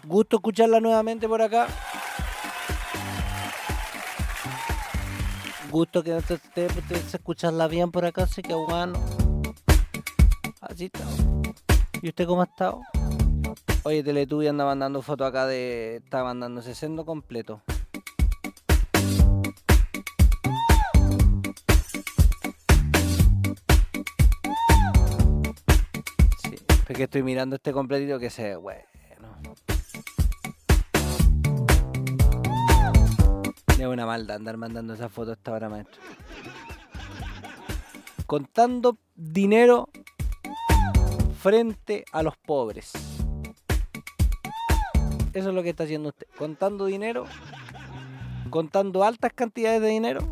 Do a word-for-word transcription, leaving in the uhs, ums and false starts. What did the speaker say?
Gusto escucharla nuevamente por acá. Gusto que usted, usted, usted se escucharla bien por acá, así que bueno. Así está. ¿Y usted cómo ha estado? Oye, Teletubby anda mandando fotos acá de... Está mandándose sendo completo. Sí, porque estoy mirando este completito que se ve bueno. Es una maldad andar mandando esas fotos a esta hora, maestro. Contando dinero frente a los pobres. Eso es lo que está haciendo usted. Contando dinero, contando altas cantidades de dinero